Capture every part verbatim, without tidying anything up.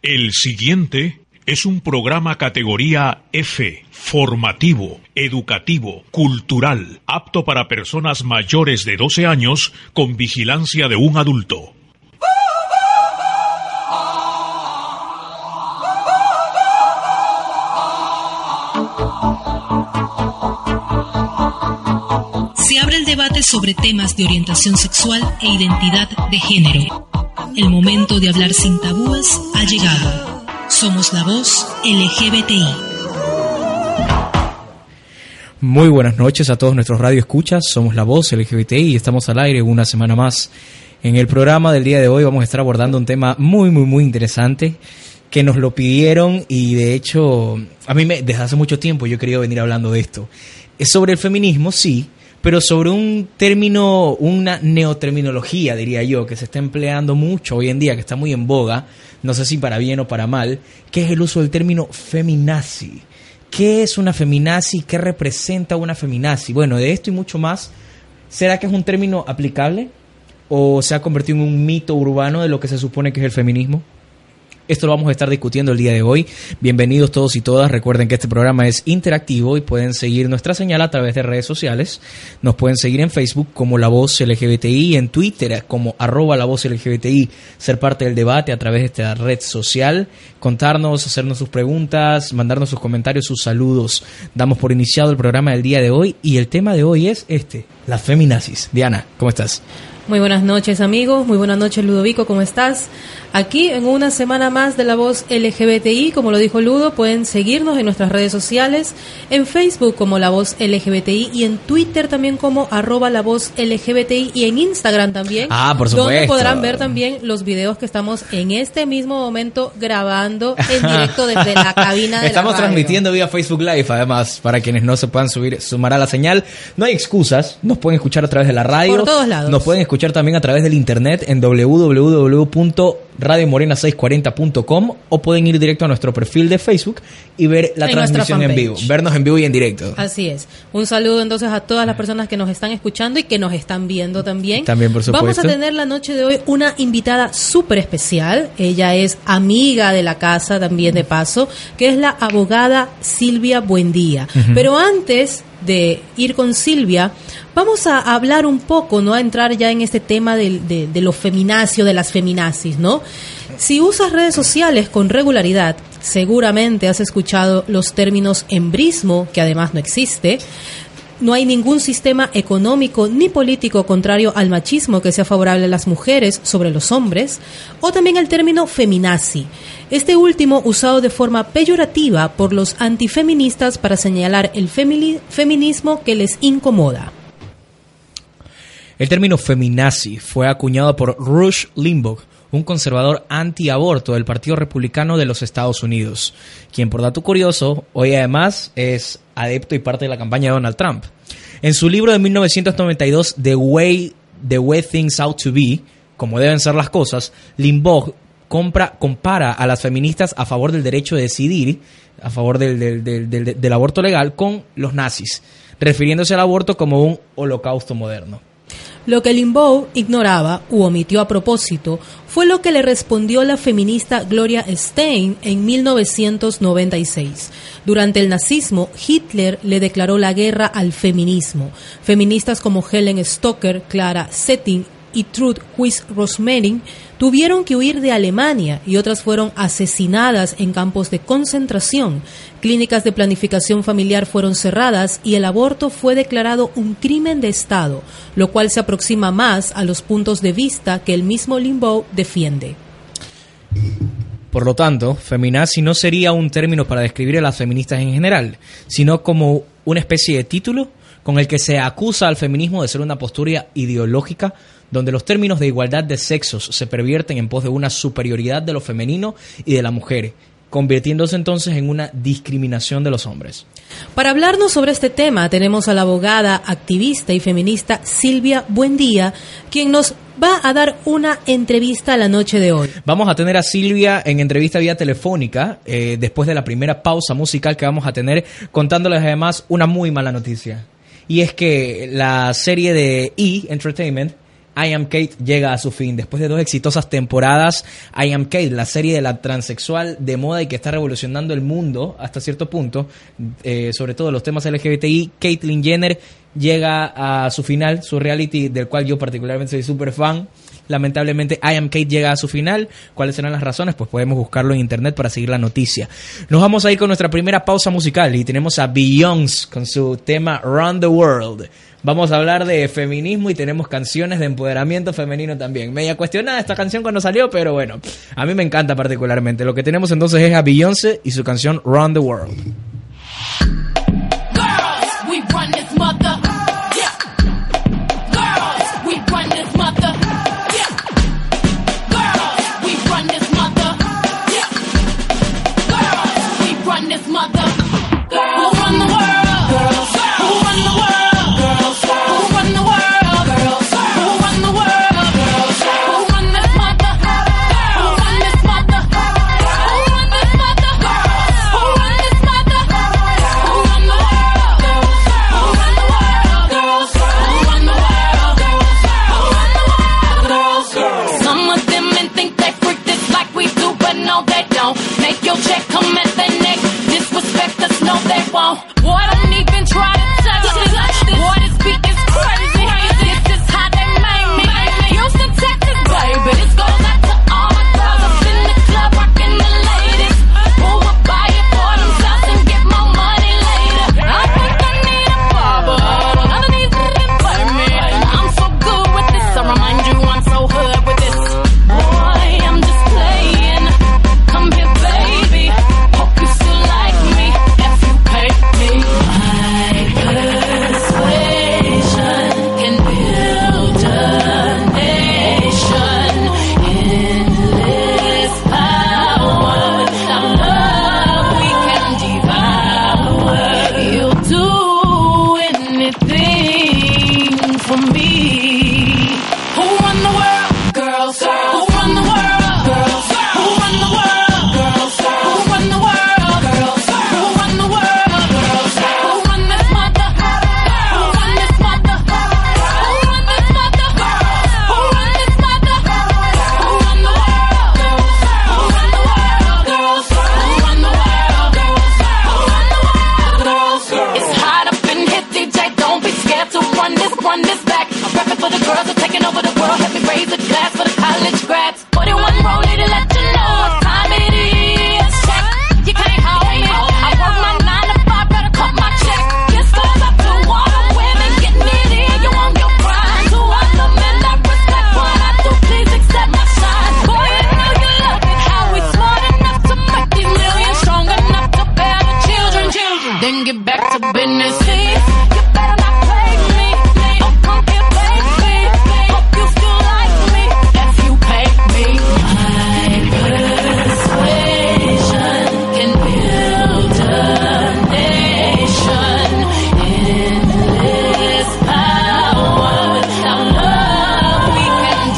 El siguiente es un programa categoría F, formativo, educativo, cultural, apto para personas mayores de doce años con vigilancia de un adulto. Se abre el debate sobre temas de orientación sexual e identidad de género. El momento de hablar sin tabúes ha llegado. Somos la voz L G B T I. Muy buenas noches a todos nuestros radioescuchas. Somos la voz L G B T I y estamos al aire una semana más. En el programa del día de hoy vamos a estar abordando un tema muy, muy, muy interesante que nos lo pidieron y de hecho a mí me, desde hace mucho tiempo yo he querido venir hablando de esto. Es sobre el feminismo, sí, pero sobre un término, una neoterminología, diría yo, que se está empleando mucho hoy en día, que está muy en boga, no sé si para bien o para mal, que es el uso del término feminazi. ¿Qué es una feminazi? ¿Qué representa una feminazi? Bueno, de esto y mucho más, ¿será que es un término aplicable? ¿O se ha convertido en un mito urbano de lo que se supone que es el feminismo? Esto lo vamos a estar discutiendo el día de hoy. Bienvenidos todos y todas. Recuerden que este programa es interactivo y pueden seguir nuestra señal a través de redes sociales. Nos pueden seguir en Facebook como La Voz L G B T I, en Twitter como arroba La Voz L G B T I, ser parte del debate a través de esta red social, contarnos, hacernos sus preguntas, mandarnos sus comentarios, sus saludos. Damos por iniciado el programa del día de hoy y el tema de hoy es este, las feminazis. Diana, ¿cómo estás? Muy buenas noches, amigos. Muy buenas noches, Ludovico. ¿Cómo estás? Aquí en una semana más de La Voz L G B T I, como lo dijo Ludo, pueden seguirnos en nuestras redes sociales, en Facebook como La Voz L G B T I y en Twitter también como arroba La Voz L G B T I y en Instagram también. Ah, por supuesto. Donde podrán ver también los videos que estamos en este mismo momento grabando en directo desde la cabina de Estamos la radio. transmitiendo vía Facebook Live, además, para quienes no se puedan subir, sumar a la señal. No hay excusas, nos pueden escuchar a través de la radio. Por todos lados. Nos pueden escuchar también a través del internet en doble u doble u doble u punto radio morena seiscientos cuarenta punto com o pueden ir directo a nuestro perfil de Facebook y ver la en transmisión en vivo, vernos en vivo y en directo. Así es. Un saludo entonces a todas las personas que nos están escuchando y que nos están viendo también. También, por supuesto. Vamos a tener la noche de hoy una invitada súper especial. Ella es amiga de la casa también de paso, que es la abogada Silvia Buendía. Uh-huh. Pero antes de ir con Silvia, vamos a hablar un poco, ¿no? A entrar ya en este tema de, de, de lo feminacio, de las feminazis, ¿no? Si usas redes sociales con regularidad, seguramente has escuchado los términos embrismo, que además no existe. No hay ningún sistema económico ni político contrario al machismo que sea favorable a las mujeres sobre los hombres, o también el término feminazi, este último usado de forma peyorativa por los antifeministas para señalar el femini- feminismo que les incomoda. El término feminazi fue acuñado por Rush Limbaugh, un conservador antiaborto del Partido Republicano de los Estados Unidos, quien, por dato curioso, hoy además es adepto y parte de la campaña de Donald Trump. En su libro de mil novecientos noventa y dos, The Way, The Way Things Ought to Be, como deben ser las cosas, Limbaugh compra, compara a las feministas a favor del derecho de decidir, a favor del, del, del, del, del aborto legal, con los nazis, refiriéndose al aborto como un holocausto moderno. Lo que Limbaugh ignoraba u omitió a propósito fue lo que le respondió la feminista Gloria Steinem en mil novecientos noventa y seis. Durante el nazismo, Hitler le declaró la guerra al feminismo. Feministas como Helen Stoker, Clara Zetkin y Truth Huis Rosmarin tuvieron que huir de Alemania y otras fueron asesinadas en campos de concentración. Clínicas de planificación familiar fueron cerradas y el aborto fue declarado un crimen de Estado, lo cual se aproxima más a los puntos de vista que el mismo Limbaugh defiende. Por lo tanto, feminazi no sería un término para describir a las feministas en general, sino como una especie de título con el que se acusa al feminismo de ser una postura ideológica donde los términos de igualdad de sexos se pervierten en pos de una superioridad de lo femenino y de la mujer, convirtiéndose entonces en una discriminación de los hombres. Para hablarnos sobre este tema tenemos a la abogada, activista y feminista Silvia Buendía, quien nos va a dar una entrevista la noche de hoy. Vamos a tener a Silvia en entrevista vía telefónica, eh, después de la primera pausa musical que vamos a tener, contándoles además una muy mala noticia. Y es que la serie de E! Entertainment I Am Kate llega a su fin. Después de dos exitosas temporadas, I Am Kate, la serie de la transexual de moda y que está revolucionando el mundo hasta cierto punto, eh, sobre todo los temas L G B T I, Caitlyn Jenner llega a su final, su reality del cual yo particularmente soy súper fan. Lamentablemente I Am Kate llega a su final. ¿Cuáles serán las razones? Pues podemos buscarlo en internet para seguir la noticia. Nos vamos a ir con nuestra primera pausa musical y tenemos a Beyoncé con su tema Run the World. Vamos a hablar de feminismo y tenemos canciones de empoderamiento femenino también. Media cuestionada esta canción cuando salió, pero bueno, a mí me encanta particularmente. Lo que tenemos entonces es a Beyoncé y su canción Run the World. Girls, we run this mother. Yeah. Girls, we run this mother. Yeah. Girls, we run this mother. Yeah. Girls, we run this mother. Girls, who run the world? Girls, who run the world? Make your check come at their neck. Disrespect us, no they won't. Boy, don't even try to touch this. Boy, this beat is crazy. This is how they made me. Houston, Texas, baby. This goes out to all my girls up in the club, rocking the ladies. Who would buy it for themselves and get more money later? I think I need a barber. None of these niggas play me. I'm so good with this. I remind you I'm so hood with this. Boy, I'm just playing. Come here, baby. Hope you still like me. If you pay me, my persuasion can build a nation. Endless power. Without love, we can devour. You'll do anything for me. Who run the world? Girls. Who run the world? Girls. Who run the world? Girls. Who run the world? Girls. Who run the world? Girls. Who run this mother? Who run this mother? Who run this mother? Who run this mother? Who run the world? Who run the world? Girls. Who run the world? Who run the world? Girls. It's hot up in here, D J. Don't be scared to run this, run this back. I'm repping for the girls who are taking over the world. Help me raise a glass for the college grads. forty-one rollie to let you know what time it is. Check, you can't hold me. I work my nine to five, better cut my check. This goes up to all the women getting it in. You want your grind. To all the men that respect what I do, please accept my shine. Boy, you know you love it. How we smart enough to make these millions, strong enough to bear the children. Children. Then get back to business. See, you better not play me. Oh, come here, baby. Hope you still like me. If you pay me, my persuasion can build a nation. Endless power. Without love, we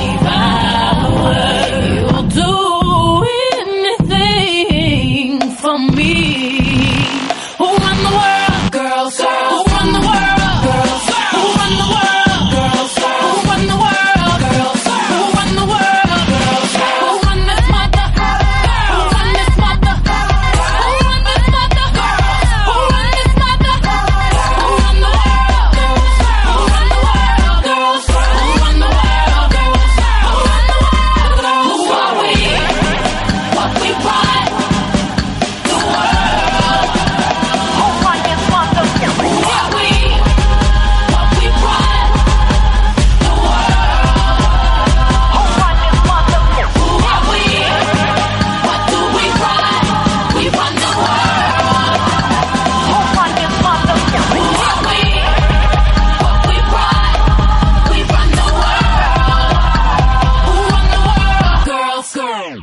can devour. You'll do anything for me. Who run the world? Girls. Who run the world? Girls. Who run the world? Girls. Who run the world? Girls. Who run the world? Girls. Who run this mother? Who run this mother? Who run this mother? Who run this mother? Who run the world? Who run the world? Girls. Who run the world? Girls. Who run the world? Who are we? What we run? The world. Who run this mother? Who are we? What we run? The world. Who run this mother? Who are we? What do we run? We run the world. Who run this mother? Who are we? What we run? We run the world. Who run the world? Girls, girls.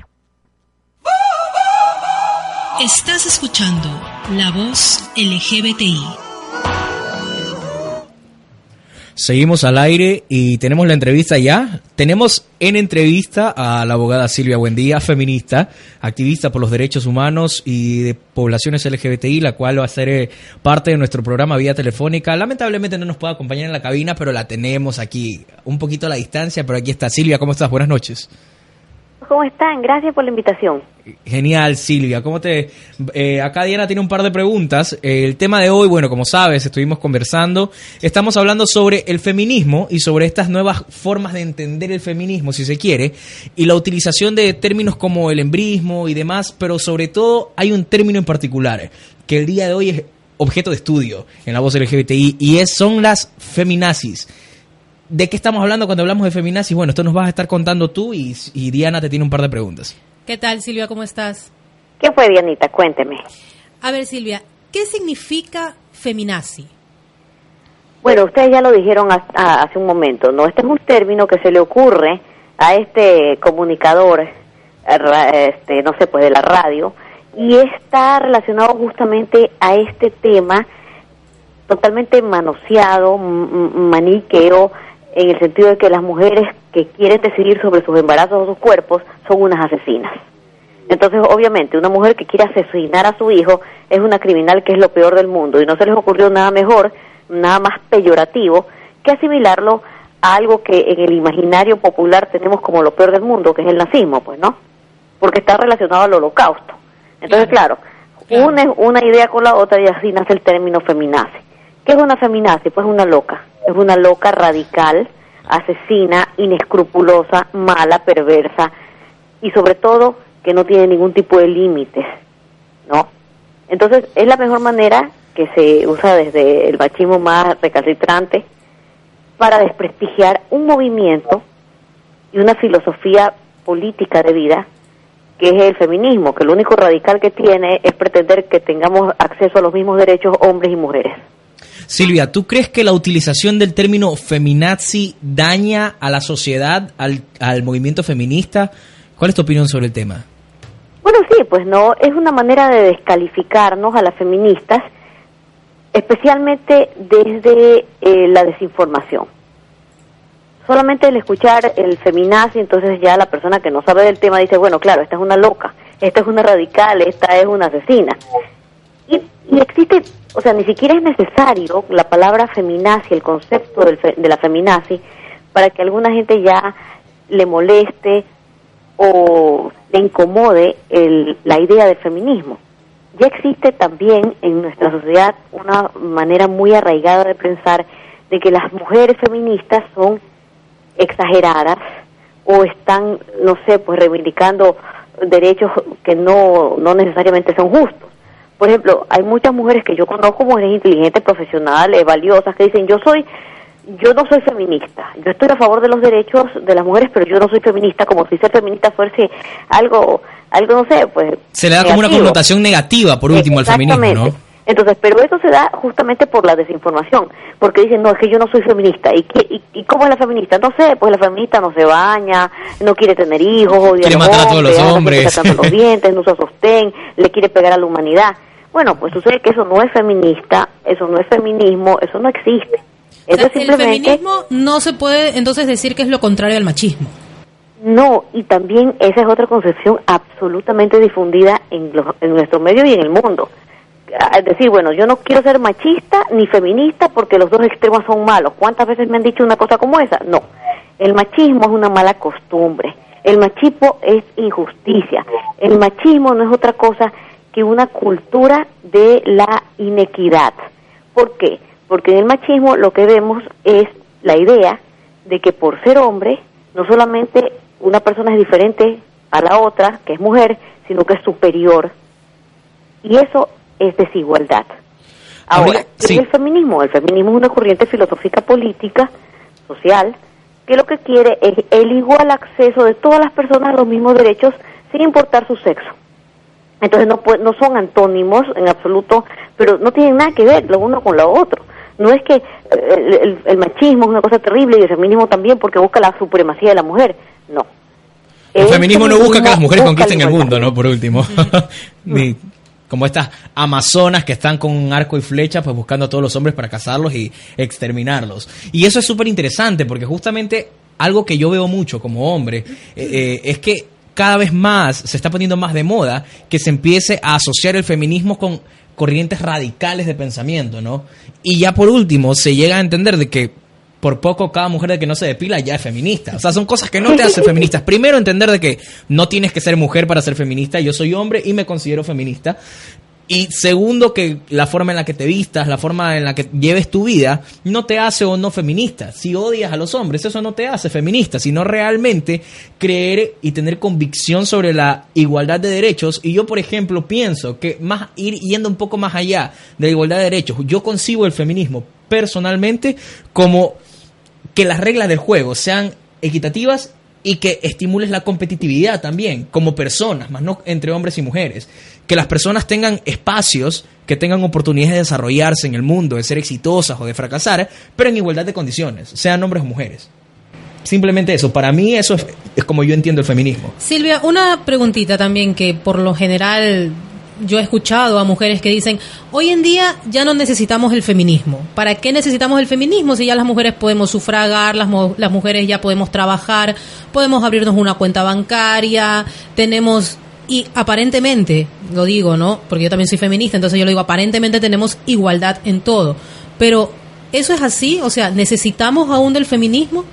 Estás escuchando La Voz L G B T I. Seguimos al aire y tenemos la entrevista ya. Tenemos en entrevista a la abogada Silvia Buendía, feminista, activista por los derechos humanos y de poblaciones L G B T I, la cual va a ser eh, parte de nuestro programa vía telefónica. Lamentablemente no nos puede acompañar en la cabina, pero la tenemos aquí, un poquito a la distancia, pero aquí está. Silvia, ¿cómo estás? Buenas noches. ¿Cómo están? Gracias por la invitación. Genial, Silvia. ¿Cómo te...? Eh, acá Diana tiene un par de preguntas. Eh, el tema de hoy, bueno, como sabes, estuvimos conversando. Estamos hablando sobre el feminismo y sobre estas nuevas formas de entender el feminismo, si se quiere, y la utilización de términos como el embrismo y demás, pero sobre todo hay un término en particular que el día de hoy es objeto de estudio en la voz L G B T I y es, son las feminazis. ¿De qué estamos hablando cuando hablamos de feminazis? Bueno, esto nos vas a estar contando tú y, y Diana te tiene un par de preguntas. ¿Qué tal, Silvia? ¿Cómo estás? ¿Qué fue, Dianita? Cuénteme. A ver, Silvia, ¿qué significa feminazi? Bueno, ustedes ya lo dijeron a, a, hace un momento, ¿no? Este es un término que se le ocurre a este comunicador, este, no sé, pues de la radio, y está relacionado justamente a este tema totalmente manoseado, maniqueo, en el sentido de que las mujeres que quieren decidir sobre sus embarazos o sus cuerpos son unas asesinas. Entonces, obviamente, una mujer que quiere asesinar a su hijo es una criminal, que es lo peor del mundo, y no se les ocurrió nada mejor, nada más peyorativo, que asimilarlo a algo que en el imaginario popular tenemos como lo peor del mundo, que es el nazismo, pues, ¿no? Porque está relacionado al holocausto. Entonces, claro, claro. une una idea con la otra y así nace el término feminazi. ¿Qué es una feminazi? Pues una loca. Es una loca radical, asesina, inescrupulosa, mala, perversa y sobre todo que no tiene ningún tipo de límites, ¿no? Entonces es la mejor manera que se usa desde el machismo más recalcitrante para desprestigiar un movimiento y una filosofía política de vida que es el feminismo, que lo único radical que tiene es pretender que tengamos acceso a los mismos derechos hombres y mujeres. Silvia, ¿tú crees que la utilización del término feminazi daña a la sociedad, al, al movimiento feminista? ¿Cuál es tu opinión sobre el tema? Bueno, sí, pues no, es una manera de descalificarnos a las feministas, especialmente desde eh, la desinformación. Solamente el escuchar el feminazi, entonces ya la persona que no sabe del tema dice, bueno, claro, esta es una loca, esta es una radical, esta es una asesina. Y, y existe, o sea, ni siquiera es necesario la palabra feminazi, el concepto del fe, de la feminazi, para que a alguna gente ya le moleste o le incomode el, la idea del feminismo. Ya existe también en nuestra sociedad una manera muy arraigada de pensar de que las mujeres feministas son exageradas o están, no sé, pues reivindicando derechos que no, no necesariamente son justos. Por ejemplo, hay muchas mujeres que yo conozco, mujeres inteligentes, profesionales, valiosas, que dicen, yo soy, yo no soy feminista, yo estoy a favor de los derechos de las mujeres, pero yo no soy feminista, como si ser feminista fuese algo, algo no sé, pues... Se le da negativo. Como una connotación negativa, por último, al feminismo, ¿no? Entonces, pero eso se da justamente por la desinformación, porque dicen, no, es que yo no soy feminista. ¿Y, qué, y, y cómo es la feminista? No sé, pues la feminista no se baña, no quiere tener hijos, odia quiere a los matar hombres, a todos los hombres, sacando los dientes, no usa sostén, le quiere pegar a la humanidad. Bueno, pues sucede que eso no es feminista, eso no es feminismo, eso no existe. Eso O sea, es simplemente... El feminismo no se puede entonces decir que es lo contrario al machismo. No, y también esa es otra concepción absolutamente difundida en, los, en nuestro medio y en el mundo. Es decir, bueno, yo no quiero ser machista ni feminista porque los dos extremos son malos. ¿Cuántas veces me han dicho una cosa como esa? No, el machismo es una mala costumbre, el machismo es injusticia, el machismo no es otra cosa que una cultura de la inequidad. ¿Por qué? Porque en el machismo lo que vemos es la idea de que por ser hombre, no solamente una persona es diferente a la otra, que es mujer, sino que es superior. Y eso es desigualdad. Ahora, ¿qué sí. es el feminismo? El feminismo es una corriente filosófica, política, social, que lo que quiere es el igual acceso de todas las personas a los mismos derechos sin importar su sexo. Entonces no, no son antónimos en absoluto, pero no tienen nada que ver lo uno con lo otro. No es que el, el, el machismo es una cosa terrible y el feminismo también porque busca la supremacía de la mujer. No. El, el feminismo, feminismo no busca que las mujeres conquisten el mundo, ¿no? Por último. Ni... como estas amazonas que están con un arco y flecha pues buscando a todos los hombres para cazarlos y exterminarlos. Y eso es súper interesante porque justamente algo que yo veo mucho como hombre eh, eh, es que cada vez más se está poniendo más de moda que se empiece a asociar el feminismo con corrientes radicales de pensamiento, ¿no? Y ya por último se llega a entender de que por poco cada mujer de que no se depila ya es feminista. O sea, son cosas que no te hacen feministas. Primero, entender de que no tienes que ser mujer para ser feminista. Yo soy hombre y me considero feminista. Y segundo, que la forma en la que te vistas, la forma en la que lleves tu vida, no te hace o no feminista. Si odias a los hombres, eso no te hace feminista, sino realmente creer y tener convicción sobre la igualdad de derechos. Y yo, por ejemplo, pienso que más ir yendo un poco más allá de la igualdad de derechos, yo concibo el feminismo personalmente como que las reglas del juego sean equitativas y que estimules la competitividad también, como personas, más no entre hombres y mujeres. Que las personas tengan espacios, que tengan oportunidades de desarrollarse en el mundo, de ser exitosas o de fracasar, pero en igualdad de condiciones, sean hombres o mujeres. Simplemente eso. Para mí eso es, es como yo entiendo el feminismo. Silvia, una preguntita también que por lo general yo he escuchado a mujeres que dicen, hoy en día ya no necesitamos el feminismo. ¿Para qué necesitamos el feminismo si ya las mujeres podemos sufragar, las, mo- las mujeres ya podemos trabajar, podemos abrirnos una cuenta bancaria, tenemos, y aparentemente, lo digo, ¿no? Porque yo también soy feminista, entonces yo lo digo, aparentemente tenemos igualdad en todo. Pero, ¿eso es así? O sea, ¿necesitamos aún del feminismo?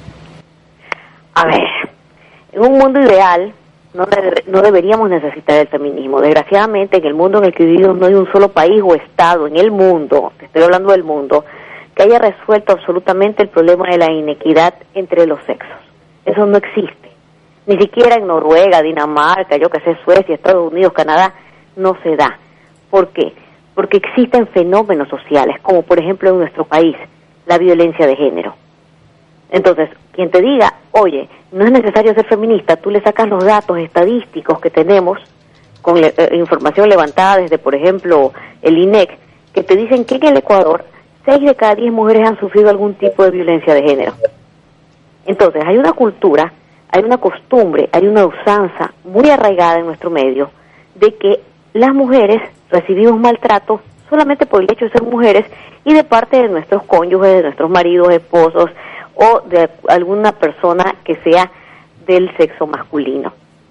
A ver, en un mundo ideal no, de, no deberíamos necesitar el feminismo. Desgraciadamente, en el mundo en el que vivimos no hay un solo país o estado en el mundo, te estoy hablando del mundo, que haya resuelto absolutamente el problema de la inequidad entre los sexos. Eso no existe. Ni siquiera en Noruega, Dinamarca, yo que sé, Suecia, Estados Unidos, Canadá, no se da. ¿Por qué? Porque existen fenómenos sociales, como por ejemplo en nuestro país, la violencia de género. Entonces, quien te diga, oye, no es necesario ser feminista, tú le sacas los datos estadísticos que tenemos, con le, eh, información levantada desde, por ejemplo, el I N E C, que te dicen que en el Ecuador, seis de cada diez mujeres han sufrido algún tipo de violencia de género. Entonces, hay una cultura, hay una costumbre, hay una usanza muy arraigada en nuestro medio, de que las mujeres recibimos maltrato solamente por el hecho de ser mujeres y de parte de nuestros cónyuges, de nuestros maridos, esposos, o de alguna persona que sea del sexo masculino.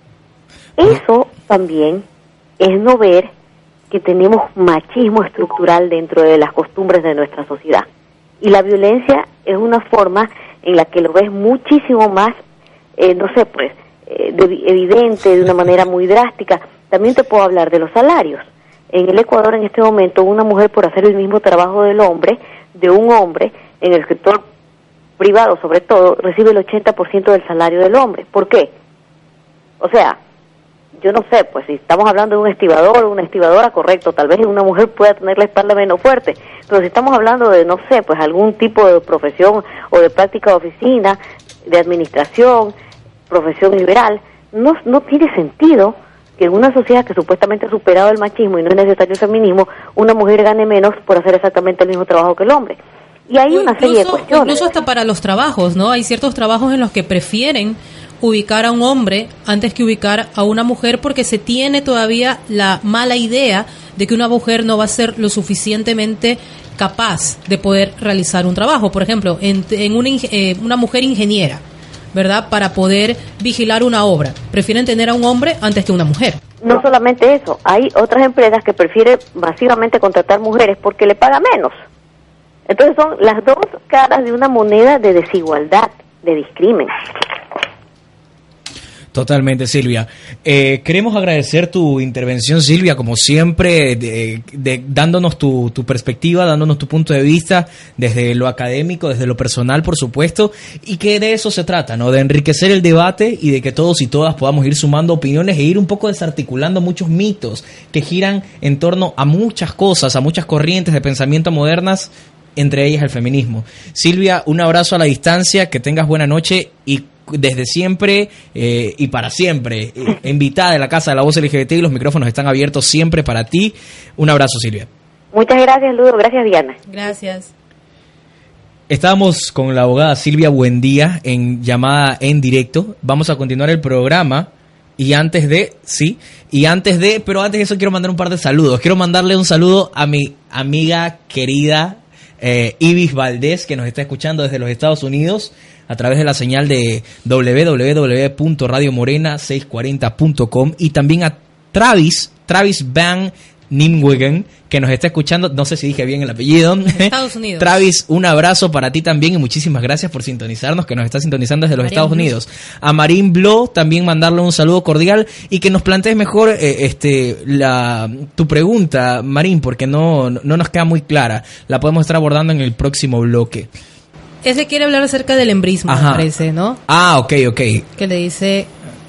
Eso también es no ver que tenemos machismo estructural dentro de las costumbres de nuestra sociedad. Y la violencia es una forma en la que lo ves muchísimo más, eh, no sé, pues, eh, de, evidente, de una manera muy drástica. También te puedo hablar de los salarios. En el Ecuador, en este momento, una mujer por hacer el mismo trabajo del hombre, de un hombre, en el sector privado sobre todo, recibe el ochenta por ciento del salario del hombre. ¿Por qué? O sea, yo no sé, pues si estamos hablando de un estibador o una estibadora, correcto, tal vez una mujer pueda tener la espalda menos fuerte, pero si estamos hablando de, no sé, pues algún tipo de profesión o de práctica de oficina, de administración, profesión liberal, no, no tiene sentido que en una sociedad que supuestamente ha superado el machismo y no es necesario el feminismo, una mujer gane menos por hacer exactamente el mismo trabajo que el hombre. Y hay una serie de cuestiones. Incluso hasta para los trabajos, ¿no? Hay ciertos trabajos en los que prefieren ubicar a un hombre antes que ubicar a una mujer porque se tiene todavía la mala idea de que una mujer no va a ser lo suficientemente capaz de poder realizar un trabajo. Por ejemplo, en, en una, eh, una mujer ingeniera, ¿verdad? Para poder vigilar una obra. Prefieren tener a un hombre antes que una mujer. No solamente eso, hay otras empresas que prefieren masivamente contratar mujeres porque le pagan menos. Entonces son las dos caras de una moneda de desigualdad, de discrimen. Totalmente, Silvia. Eh, queremos agradecer tu intervención, Silvia, como siempre, de, de, dándonos tu, tu perspectiva, dándonos tu punto de vista desde lo académico, desde lo personal, por supuesto, y que de eso se trata, ¿no? De enriquecer el debate y de que todos y todas podamos ir sumando opiniones e ir un poco desarticulando muchos mitos que giran en torno a muchas cosas, a muchas corrientes de pensamiento modernas, entre ellas el feminismo. Silvia, un abrazo a la distancia, que tengas buena noche y desde siempre eh, y para siempre, eh, invitada de la Casa de la Voz L G B T y los micrófonos están abiertos siempre para ti. Un abrazo, Silvia. Muchas gracias, Ludo. Gracias, Diana. Gracias. Estábamos con la abogada Silvia Buendía en llamada en directo. Vamos a continuar el programa Y antes de, sí, y antes de, pero antes de eso quiero mandar un par de saludos. Quiero mandarle un saludo a mi amiga querida eh, Ibis Valdés, que nos está escuchando desde los Estados Unidos a través de la señal de doble u doble u doble u punto radio morena seiscientos cuarenta punto com, y también a Travis, Travis Van Nimwegen, que nos está escuchando, no sé si dije bien el apellido. Estados Unidos. Travis, un abrazo para ti también y muchísimas gracias por sintonizarnos, que nos está sintonizando desde los Marín Estados Blue. Unidos. A Marín Blo, también mandarle un saludo cordial y que nos plantees mejor eh, este la tu pregunta, Marín, porque no, no nos queda muy clara. La podemos estar abordando en el próximo bloque. Ese quiere hablar acerca del embrismo, Ajá. me parece, ¿no? Ah, ok, ok. Que le dice...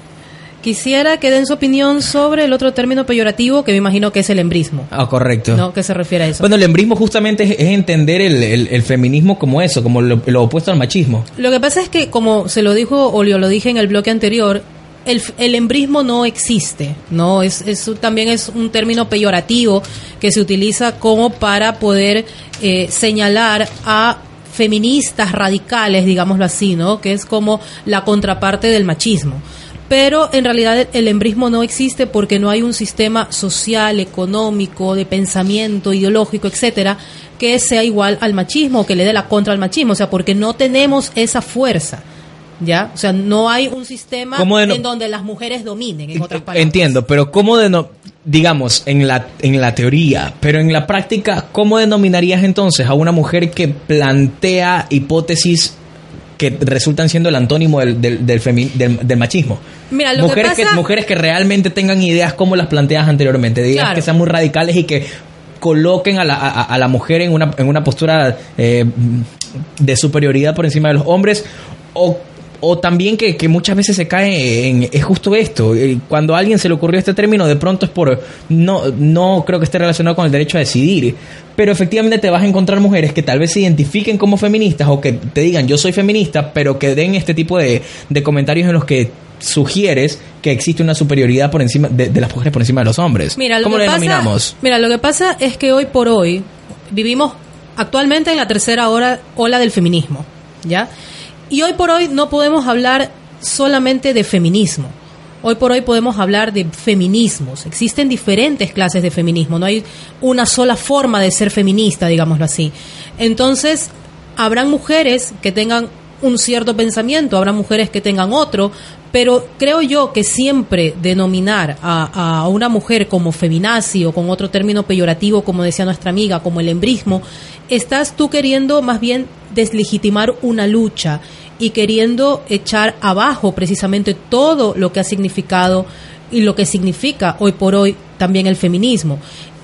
Quisiera que den su opinión sobre el otro término peyorativo, que me imagino que es el embrismo. Ah, correcto. ¿No? ¿Qué se refiere a eso? Bueno, el embrismo justamente es, es entender el, el, el feminismo como eso, como lo, lo opuesto al machismo. Lo que pasa es que, como se lo dijo, o yo lo dije en el bloque anterior, el, el embrismo no existe, ¿no? Es, es también es un término peyorativo que se utiliza como para poder eh, señalar a feministas radicales, digámoslo así, ¿no? Que es como la contraparte del machismo. Pero en realidad el embrismo no existe porque no hay un sistema social, económico, de pensamiento, ideológico, etcétera, que sea igual al machismo o que le dé la contra al machismo. O sea, porque no tenemos esa fuerza, ¿ya? O sea, no hay un sistema no- en donde las mujeres dominen, en otras palabras. Entiendo, pero ¿cómo deno- digamos, en la, en la teoría, pero en la práctica, ¿cómo denominarías entonces a una mujer que plantea hipótesis que resultan siendo el antónimo del, del, del, femi- del, del machismo? Mira, lo mujeres que pasa... que mujeres que realmente tengan ideas como las planteas anteriormente, ideas Claro. que sean muy radicales y que coloquen a la, a, a la mujer en una, en una postura eh, de superioridad por encima de los hombres, o O también que, que muchas veces se cae en... Es justo esto. eh, Cuando a alguien se le ocurrió este término, de pronto es por... No, no creo que esté relacionado con el derecho a decidir. Pero efectivamente te vas a encontrar mujeres que tal vez se identifiquen como feministas o que te digan yo soy feminista, pero que den este tipo de, de comentarios en los que sugieres que existe una superioridad por encima de, de las mujeres por encima de los hombres. Mira, lo ¿Cómo que lo pasa- denominamos? Mira, lo que pasa es que hoy por hoy vivimos actualmente en la tercera hora, ola del feminismo, ¿ya? Y hoy por hoy no podemos hablar solamente de feminismo. Hoy por hoy podemos hablar de feminismos. Existen diferentes clases de feminismo. No hay una sola forma de ser feminista, digámoslo así. Entonces, habrán mujeres que tengan un cierto pensamiento, habrá mujeres que tengan otro, pero creo yo que siempre denominar a, a una mujer como feminazi o con otro término peyorativo, como decía nuestra amiga, como el embrismo, estás tú queriendo más bien deslegitimar una lucha y queriendo echar abajo precisamente todo lo que ha significado y lo que significa hoy por hoy también el feminismo.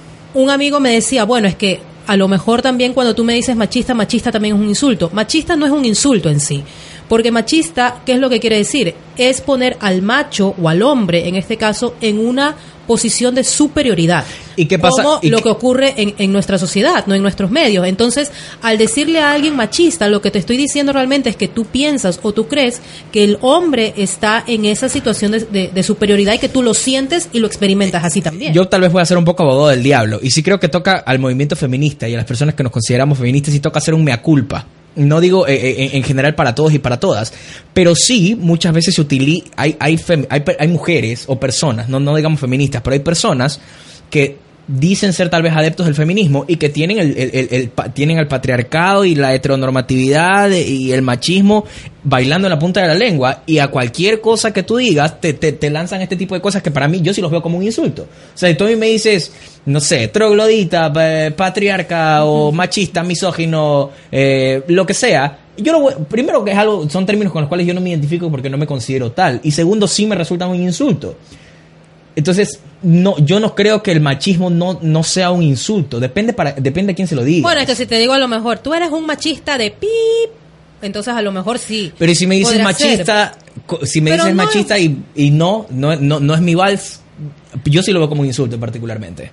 Un amigo me decía, bueno, es que a lo mejor también cuando tú me dices machista, machista también es un insulto. Machista no es un insulto en sí, porque machista, ¿qué es lo que quiere decir? Es poner al macho o al hombre, en este caso, en una posición de superioridad. ¿Y qué pasa? Como ¿Y lo qué- que ocurre en, en nuestra sociedad, no en nuestros medios. Entonces, al decirle a alguien machista, lo que te estoy diciendo realmente es que tú piensas o tú crees que el hombre está en esa situación de, de- de superioridad y que tú lo sientes y lo experimentas así también. Yo tal vez voy a ser un poco abogado del diablo. Y sí creo que toca al movimiento feminista y a las personas que nos consideramos feministas, sí toca hacer un mea culpa. No digo eh, eh, en general para todos y para todas, pero sí muchas veces se utiliza, hay, hay, fem- hay, pe- hay mujeres o personas, no, no digamos feministas, pero hay personas que dicen ser tal vez adeptos del feminismo y que tienen el, el, el- el pa- tienen el patriarcado y la heteronormatividad y el machismo bailando en la punta de la lengua, y a cualquier cosa que tú digas te, te, te lanzan este tipo de cosas que para mí yo sí los veo como un insulto. O sea, si tú a mí me dices, no sé, troglodita, eh, patriarca o machista, misógino, eh, lo que sea, yo lo voy- primero que es algo, son términos con los cuales yo no me identifico porque no me considero tal, y segundo sí me resulta un insulto. Entonces, no, yo no creo que el machismo no, no sea un insulto. Depende para, depende a quién se lo diga. Bueno, es que si te digo a lo mejor, tú eres un machista de pip, entonces a lo mejor sí. Pero si me dices podrá machista, co- si me Pero dices no machista y, y no, no, no, no es mi vals, yo sí lo veo como un insulto particularmente.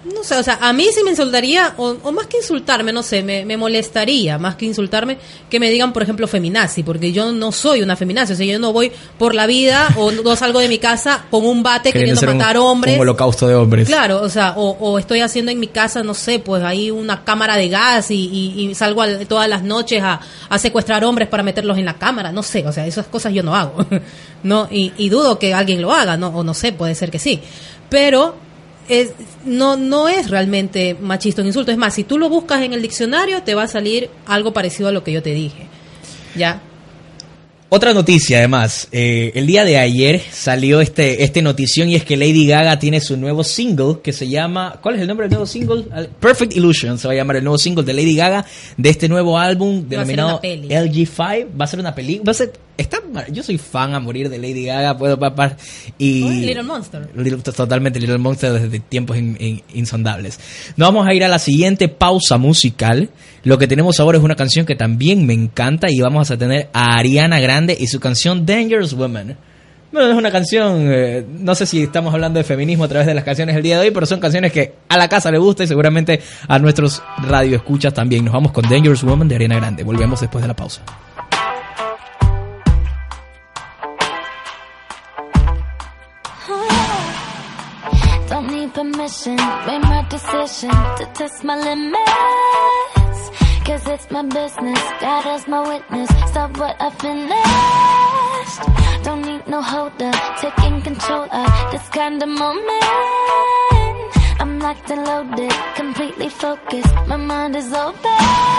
No sé, o sea, a mí sí me insultaría, o, o más que insultarme, no sé, me, me molestaría, más que insultarme, que me digan, por ejemplo, feminazi, porque yo no soy una feminazi, o sea, yo no voy por la vida o no salgo de mi casa con un bate queriendo, queriendo matar un, hombres. Un holocausto de hombres. Claro, o sea, o, o estoy haciendo en mi casa, no sé, pues ahí una cámara de gas y, y, y salgo a, todas las noches a, a secuestrar hombres para meterlos en la cámara, no sé, o sea, esas cosas yo no hago, no, y, y dudo que alguien lo haga, no, o no sé, puede ser que sí, pero Es, no no es realmente machista un insulto. Es más, si tú lo buscas en el diccionario te va a salir algo parecido a lo que yo te dije. ¿Ya? Otra noticia, además, eh, el día de ayer salió este este notición, y es que Lady Gaga tiene su nuevo single que se llama... ¿Cuál es el nombre del nuevo single? Perfect Illusion se va a llamar el nuevo single de Lady Gaga, de este nuevo álbum denominado L G cinco. Va a ser una película. Va a ser... Está, yo soy fan a morir de Lady Gaga, puedo papar y oh, Little Monster. Little, totalmente Little Monster desde tiempos in, in, insondables. Nos vamos a ir a la siguiente pausa musical. Lo que tenemos ahora es una canción que también me encanta, y vamos a tener a Ariana Grande y su canción Dangerous Woman. Bueno, es una canción, eh, no sé si estamos hablando de feminismo a través de las canciones del día de hoy, pero son canciones que a la casa le gusta y seguramente a nuestros radioescuchas también. Nos vamos con Dangerous Woman de Ariana Grande. Volvemos después de la pausa. Don't need permission, made my decision to test my limits. Cause it's my business, God is my witness. Stop what I finished. Don't need no holder, taking control of this kind of moment. I'm locked and loaded, completely focused, my mind is open.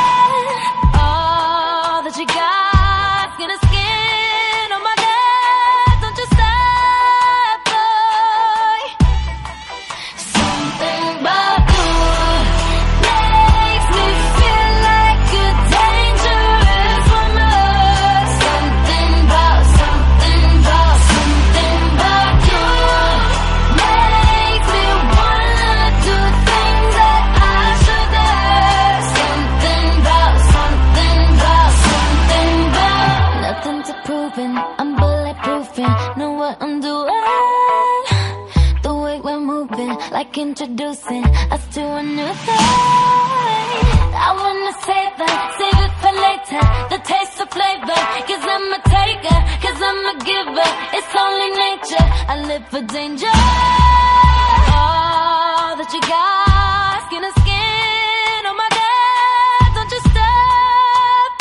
All that you got, skin to skin on my neck. Don't you stop, boy. Something about you makes me feel like a dangerous woman. Something about, something about, something about you makes me wanna do things that I shouldn't. Something about, something about, something about. Nothing to proving, I'm bulletproofing, know what I'm doing. The way we're moving, like introducing us to a new thing. I wanna save it, save it for later, the taste of flavor. Cause I'm a taker, cause I'm a giver. It's only nature, I live for danger. All that you got, skin to skin on my neck. Don't you stop,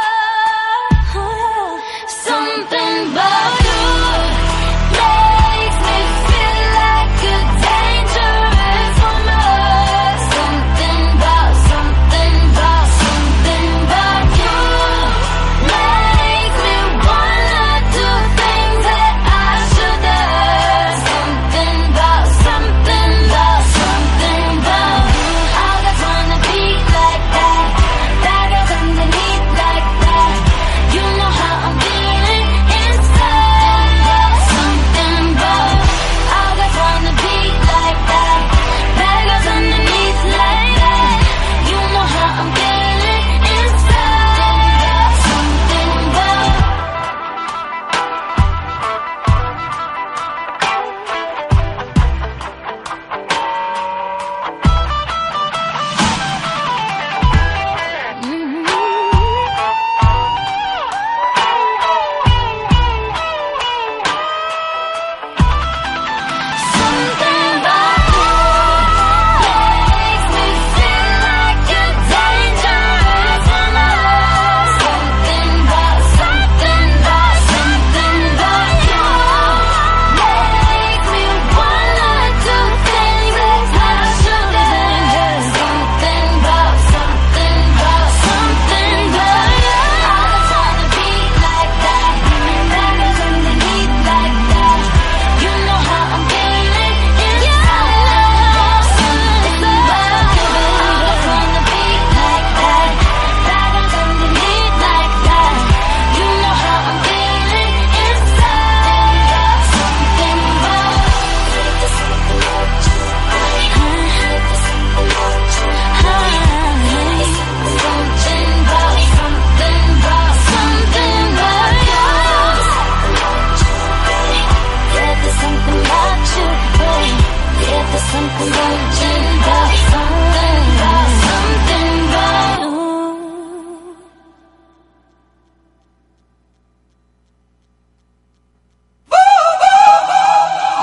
oh. Something about you makes me feel like a dangerous woman. Something about, something about, something about you makes me wanna do things that I shouldn't. Something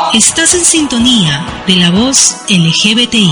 Estás en sintonía de La Voz L G B T I.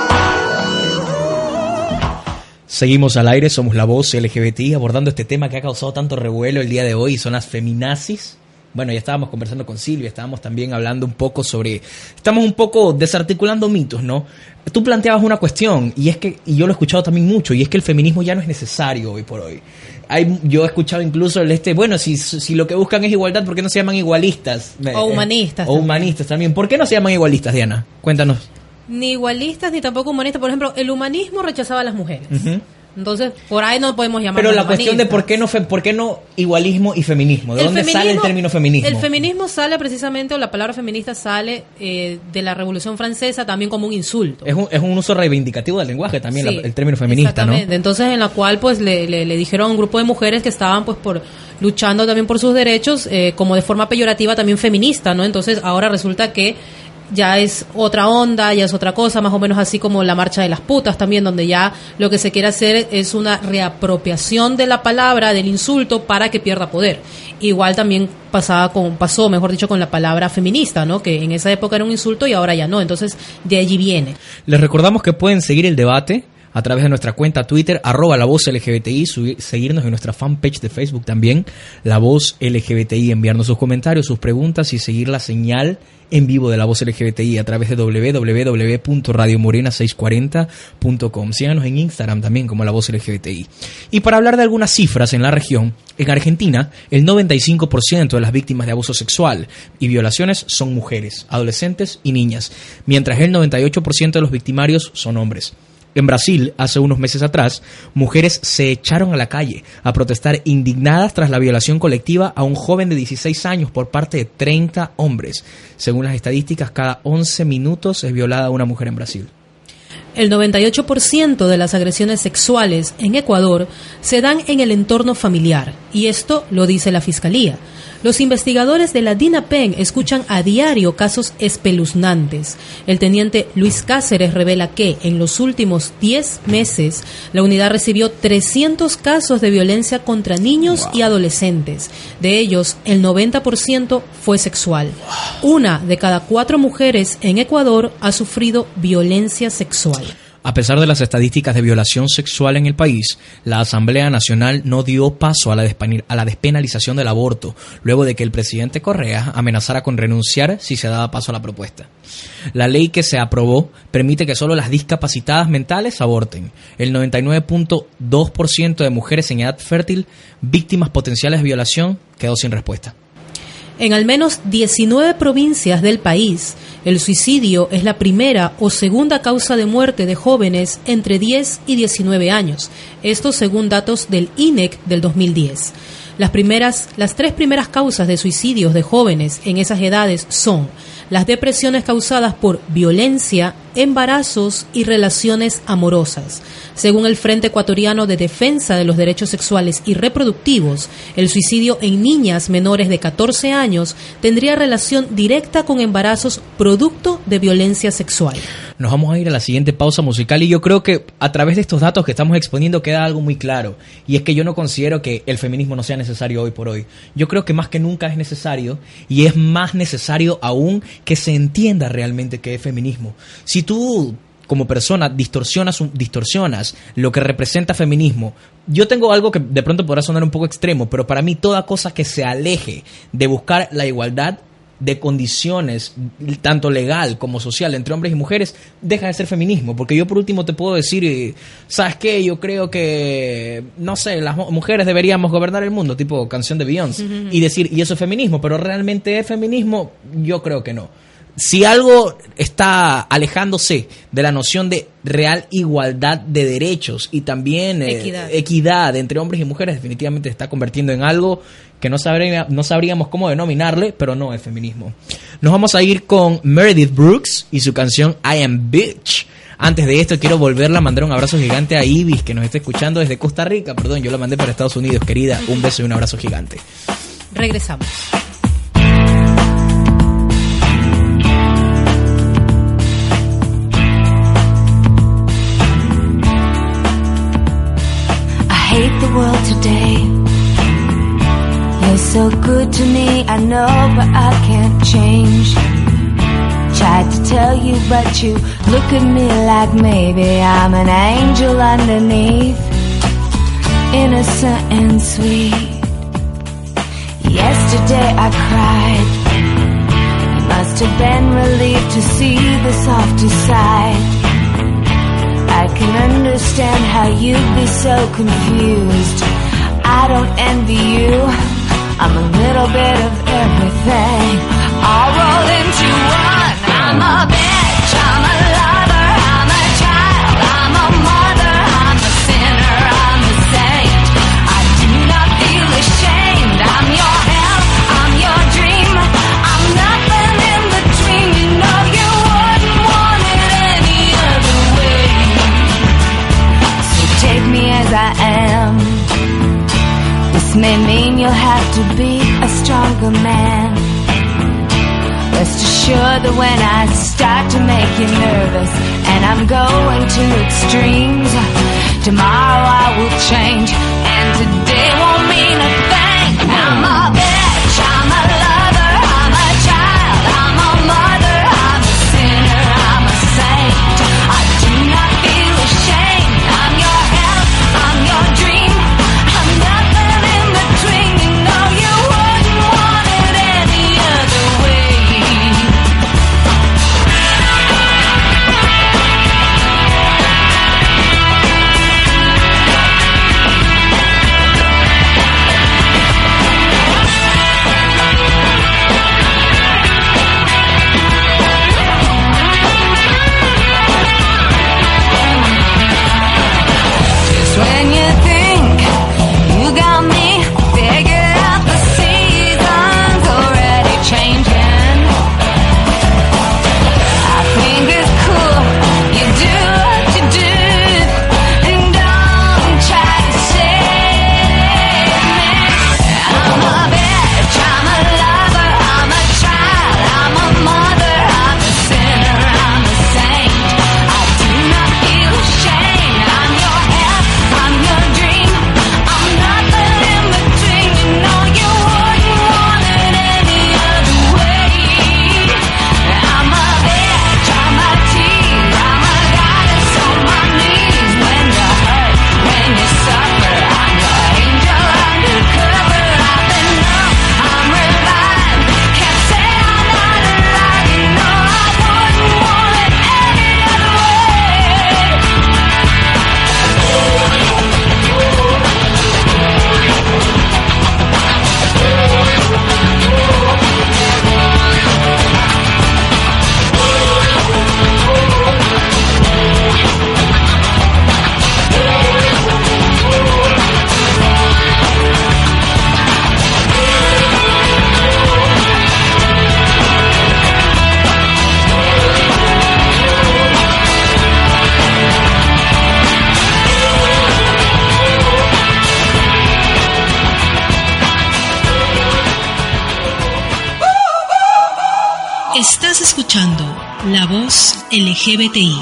Seguimos al aire, somos La Voz L G B T I, abordando este tema que ha causado tanto revuelo el día de hoy, son las feminazis. Bueno, ya estábamos conversando con Silvia, estábamos también hablando un poco sobre... Estamos un poco desarticulando mitos, ¿no? Tú planteabas una cuestión, y es que, y yo lo he escuchado también mucho, y es que el feminismo ya no es necesario hoy por hoy. Hay, yo he escuchado incluso el este, bueno, si, si lo que buscan es igualdad, ¿por qué no se llaman igualistas? O humanistas. O humanistas también. ¿Por qué no se llaman igualistas, Diana? Cuéntanos. Ni igualistas ni tampoco humanistas. Por ejemplo, el humanismo rechazaba a las mujeres. Uh-huh. Entonces, por ahí no podemos llamar. Pero la cuestión de por qué no fe, por qué no igualismo y feminismo, ¿de el dónde feminismo, sale el término feminismo? El feminismo sale precisamente, o la palabra feminista sale eh, de la Revolución Francesa también como un insulto. Es un, es un uso reivindicativo del lenguaje también, Sí, la, el término feminista, exactamente. ¿no? Entonces, en la cual pues le, le, le dijeron a un grupo de mujeres que estaban pues por luchando también por sus derechos, eh, como de forma peyorativa también feminista, ¿no? Entonces, ahora resulta que ya es otra onda, ya es otra cosa, más o menos así como la marcha de las putas también, donde ya lo que se quiere hacer es una reapropiación de la palabra, del insulto, para que pierda poder. Igual también pasaba con, pasó, mejor dicho, con la palabra feminista, ¿no? Que en esa época era un insulto y ahora ya no. Entonces, de allí viene. Les recordamos que pueden seguir el debate a través de nuestra cuenta Twitter, arroba La Voz L G B T I, subir, seguirnos en nuestra fanpage de Facebook también, La Voz L G B T I, enviarnos sus comentarios, sus preguntas y seguir la señal en vivo de La Voz L G B T I a través de doble u doble u doble u punto radio morena seiscientos cuarenta punto com. Síganos en Instagram también como La Voz L G B T I. Y para hablar de algunas cifras en la región, en Argentina, el noventa y cinco por ciento de las víctimas de abuso sexual y violaciones son mujeres, adolescentes y niñas, mientras el noventa y ocho por ciento de los victimarios son hombres. En Brasil, hace unos meses atrás, mujeres se echaron a la calle a protestar indignadas tras la violación colectiva a un joven de dieciséis años por parte de treinta hombres. Según las estadísticas, cada once minutos es violada una mujer en Brasil. El noventa y ocho por ciento de las agresiones sexuales en Ecuador se dan en el entorno familiar, y esto lo dice la Fiscalía. Los investigadores de la DINAPEN escuchan a diario casos espeluznantes. El teniente Luis Cáceres revela que en los últimos diez meses la unidad recibió trescientos casos de violencia contra niños wow. y adolescentes. De ellos, el noventa por ciento fue sexual. Wow. Una de cada cuatro mujeres en Ecuador ha sufrido violencia sexual. A pesar de las estadísticas de violación sexual en el país, la Asamblea Nacional no dio paso a la, despen- a la despenalización del aborto, luego de que el presidente Correa amenazara con renunciar si se daba paso a la propuesta. La ley que se aprobó permite que solo las discapacitadas mentales aborten. El noventa y nueve punto dos por ciento de mujeres en edad fértil, víctimas potenciales de violación, quedó sin respuesta. En al menos diecinueve provincias del país, el suicidio es la primera o segunda causa de muerte de jóvenes entre diez y diecinueve años. Esto según datos del I N E C del dos mil diez. Las primeras, las tres primeras causas de suicidios de jóvenes en esas edades son las depresiones causadas por violencia, embarazos y relaciones amorosas. Según el Frente Ecuatoriano de Defensa de los Derechos Sexuales y Reproductivos, el suicidio en niñas menores de catorce años tendría relación directa con embarazos producto de violencia sexual. Nos vamos a ir a la siguiente pausa musical y yo creo que a través de estos datos que estamos exponiendo queda algo muy claro, y es que yo no considero que el feminismo no sea necesario hoy por hoy. Yo creo que más que nunca es necesario, y es más necesario aún que se entienda realmente qué es feminismo. Si tú como persona distorsionas, distorsionas lo que representa feminismo, yo tengo algo que de pronto podrá sonar un poco extremo, pero para mí toda cosa que se aleje de buscar la igualdad de condiciones, tanto legal como social, entre hombres y mujeres, deja de ser feminismo. Porque yo por último te puedo decir, ¿sabes qué? Yo creo que, no sé, las mujeres deberíamos gobernar el mundo, tipo canción de Beyoncé, uh-huh. y decir, ¿y eso es feminismo? Pero ¿realmente es feminismo? Yo creo que no. Si algo está alejándose de la noción de real igualdad de derechos y también eh, equidad. equidad entre hombres y mujeres, definitivamente se está convirtiendo en algo que no, sabría, no sabríamos cómo denominarle, pero no es feminismo. Nos vamos a ir con Meredith Brooks y su canción I Am Bitch. Antes de esto quiero volverla a mandar un abrazo gigante a Ibis, que nos está escuchando desde Costa Rica. Perdón, yo la mandé para Estados Unidos, querida. Un beso y un abrazo gigante. Regresamos. Hate the world today. You're so good to me, I know, but I can't change. tried to tell you, but you look at me like maybe I'm an angel underneath, innocent and sweet. Yesterday I cried. You must have been relieved to see the softer side. I can understand how you'd be so confused. I don't envy you. I'm a little bit of everything, all rolled into one. I'm a bitch, I'm a lover, I'm a child, I'm a mother, I'm a sinner, I'm a saint. I do not feel ashamed. I'm your hell, I'm your dream, I'm nothing in between. You know you wouldn't want it any other way. So take me as I am. This may mean you'll have to be a stronger man. Rest assured that when I start to make you nervous and I'm going to extremes, tomorrow I will change and today won't mean a thing. I'm a bitch, I'm a lover, I'm a child, I'm a mother, I'm a sinner, I'm a saint. I do not feel ashamed. I'm your hell, I'm your dream, I'm nothing in between. You know you wouldn't want it any other way. Just when you think you got me figured out, the season's already changing. I think it's cool you do what you do, and don't try to save me. I'm a bitch, I'm a lover, I'm a child, I'm a mother, I'm a sinner, I'm a saint. I do not feel ashamed. I'm your hell, I'm your dream, I'm nothing in between. You know you wouldn't want it any other way. I'm a bitch, I'm a tease, I'm a goddess on my knees. When you hurt, when you suffer, I'm your angel undercover. I've been numb, I'm revived, can't say I'm not alive. You know I wouldn't want it any other way. Estás escuchando La Voz L G B T I.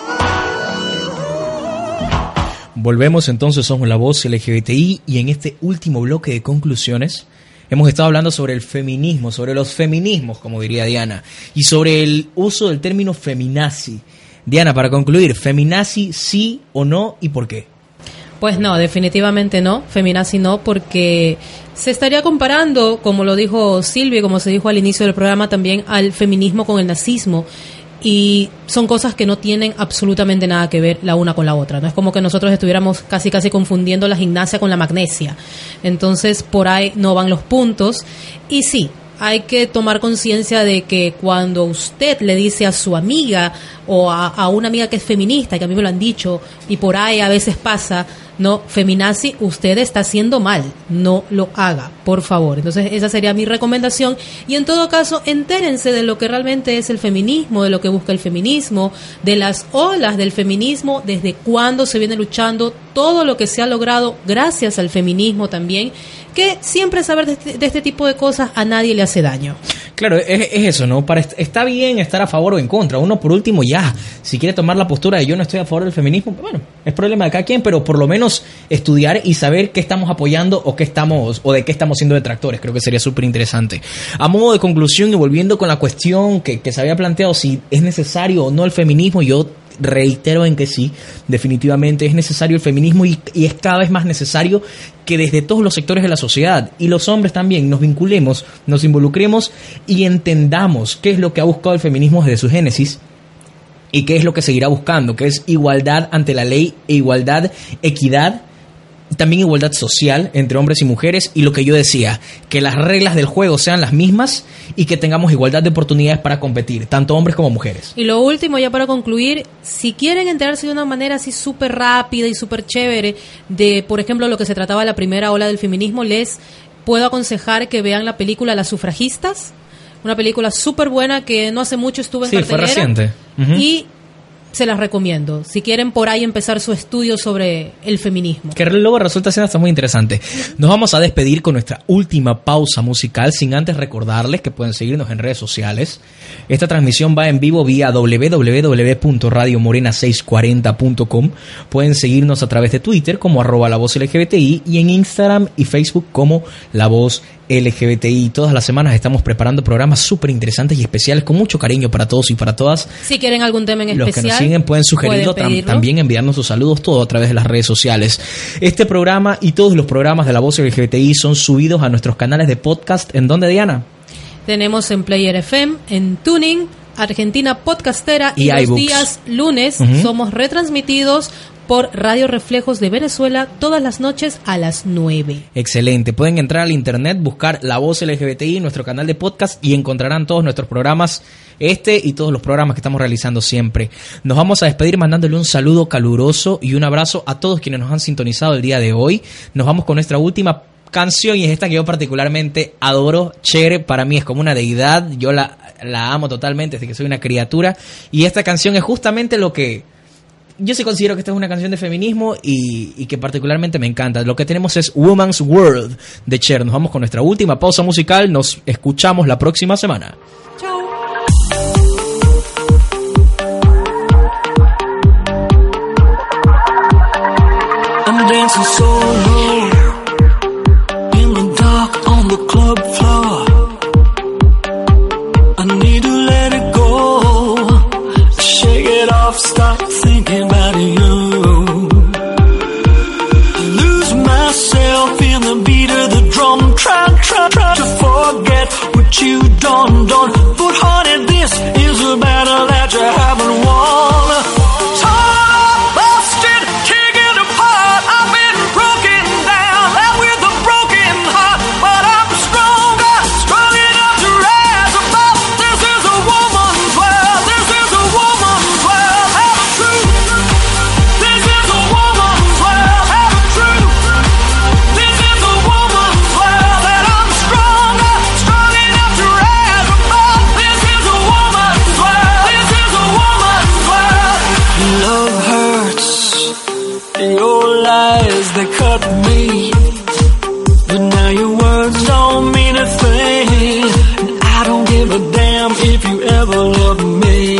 Volvemos entonces, somos La Voz L G B T I y en este último bloque de conclusiones hemos estado hablando sobre el feminismo, sobre los feminismos, como diría Diana, y sobre el uso del término feminazi. Diana, para concluir, ¿feminazi sí o no y por qué? Pues no, definitivamente no, feminazi no, porque se estaría comparando, como lo dijo Silvia, como se dijo al inicio del programa también, al feminismo con el nazismo. Y son cosas que no tienen absolutamente nada que ver la una con la otra. No es como que nosotros estuviéramos casi casi confundiendo la gimnasia con la magnesia. Entonces, por ahí no van los puntos. Y sí, hay que tomar conciencia de que cuando usted le dice a su amiga o a, a una amiga que es feminista, que a mí me lo han dicho, y por ahí a veces pasa, no, feminazi, usted está haciendo mal, no lo haga, por favor. Entonces esa sería mi recomendación, y en todo caso entérense de lo que realmente es el feminismo, de lo que busca el feminismo, de las olas del feminismo, desde cuándo se viene luchando, todo lo que se ha logrado gracias al feminismo también, que siempre saber de este, de este tipo de cosas a nadie le hace daño. Claro, es, es eso, ¿no? Para est- está bien estar a favor o en contra. Uno, por último, ya, si quiere tomar la postura de yo no estoy a favor del feminismo, bueno, es problema de cada quien, pero por lo menos estudiar y saber qué estamos apoyando o qué estamos o de qué estamos siendo detractores. Creo que sería súper interesante. A modo de conclusión y volviendo con la cuestión que, que se había planteado, si es necesario o no el feminismo, yo reitero en que sí, definitivamente es necesario el feminismo y, y es cada vez más necesario que desde todos los sectores de la sociedad y los hombres también nos vinculemos, nos involucremos y entendamos qué es lo que ha buscado el feminismo desde su génesis y qué es lo que seguirá buscando, que es igualdad ante la ley e igualdad, equidad, también igualdad social entre hombres y mujeres y lo que yo decía, que las reglas del juego sean las mismas y que tengamos igualdad de oportunidades para competir, tanto hombres como mujeres. Y lo último, ya para concluir, si quieren enterarse de una manera así súper rápida y súper chévere de, por ejemplo, lo que se trataba la primera ola del feminismo, les puedo aconsejar que vean la película Las Sufragistas, una película súper buena que no hace mucho estuvo en Sí, fue cartelera. reciente. Ujú. Y se las recomiendo, si quieren por ahí empezar su estudio sobre el feminismo. Que luego resulta siendo hasta muy interesante. Nos vamos a despedir con nuestra última pausa musical, sin antes recordarles que pueden seguirnos en redes sociales. Esta transmisión va en vivo vía doble u doble u doble u punto radio morena seiscientos cuarenta punto com. Pueden seguirnos a través de Twitter como arroba la voz L G B T I y en Instagram y Facebook como la voz L G B T I. Todas las semanas estamos preparando programas súper interesantes y especiales con mucho cariño para todos y para todas. Si quieren algún tema en Los especial, que nos siguen pueden sugerirlo, pueden tam- pedirlo. también enviarnos sus saludos, todo a través de las redes sociales. Este programa y todos los programas de La Voz L G B T I son subidos a nuestros canales de podcast. ¿En dónde, Diana? Tenemos en Player F M, en Tuning, Argentina Podcastera y, Y los iBooks. días lunes Ujú. somos retransmitidos por Radio Reflejos de Venezuela todas las noches a las nueve. Excelente. Pueden entrar al internet, buscar La Voz L G B T I, nuestro canal de podcast, y encontrarán todos nuestros programas, este y todos los programas que estamos realizando siempre. Nos vamos a despedir mandándole un saludo caluroso y un abrazo a todos quienes nos han sintonizado el día de hoy. Nos vamos con nuestra última canción y es esta que yo particularmente adoro. Cher para mí es como una deidad, yo la, la amo totalmente desde que soy una criatura, y esta canción es justamente lo que yo sí considero que esta es una canción de feminismo y, y que particularmente me encanta. Lo que tenemos es Woman's World de Cher. Nos vamos con nuestra última pausa musical, nos escuchamos la próxima semana. Chao. I'm dancing solo in the dark on the club floor. I need to let it go, shake it off, stop thinking about you. I lose myself in the beat of the drum, try, try, try to forget what you done, done. But honey, this is a battle that you haven't won. They cut me, but now your words don't mean a thing, and I don't give a damn if you ever love me,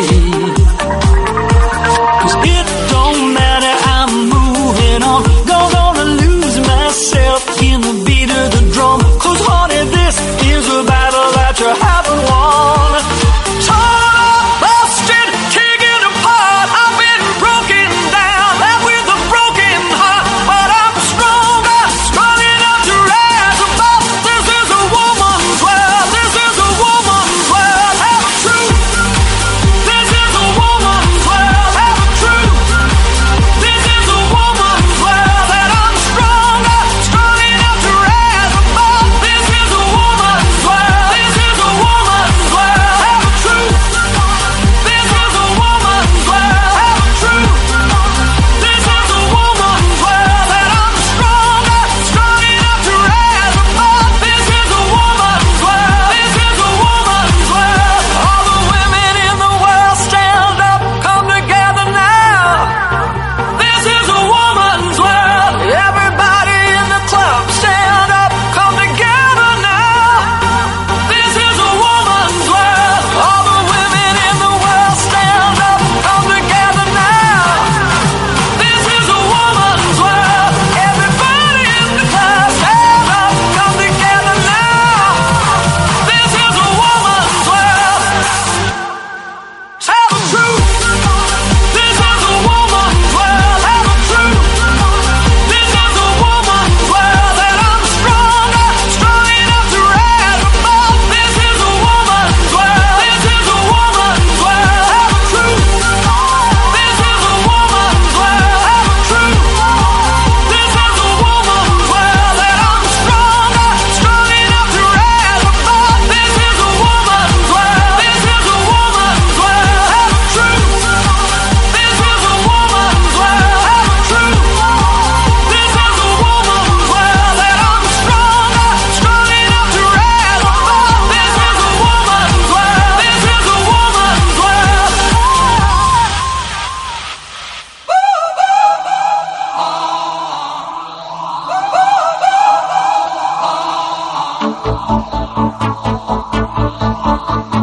'cause it don't matter, I'm moving on, don't gonna lose myself in the beat of the drum, 'cause honey, this is a battle that you haven't won. Torn, busted, taken apart, I've been broken down, left with a broken heart, but I'm stronger, stronger.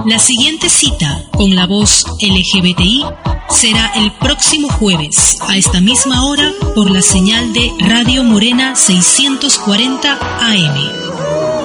La siguiente cita con la voz L G B T I será el próximo jueves a esta misma hora por la señal de Radio Morena seiscientos cuarenta A M.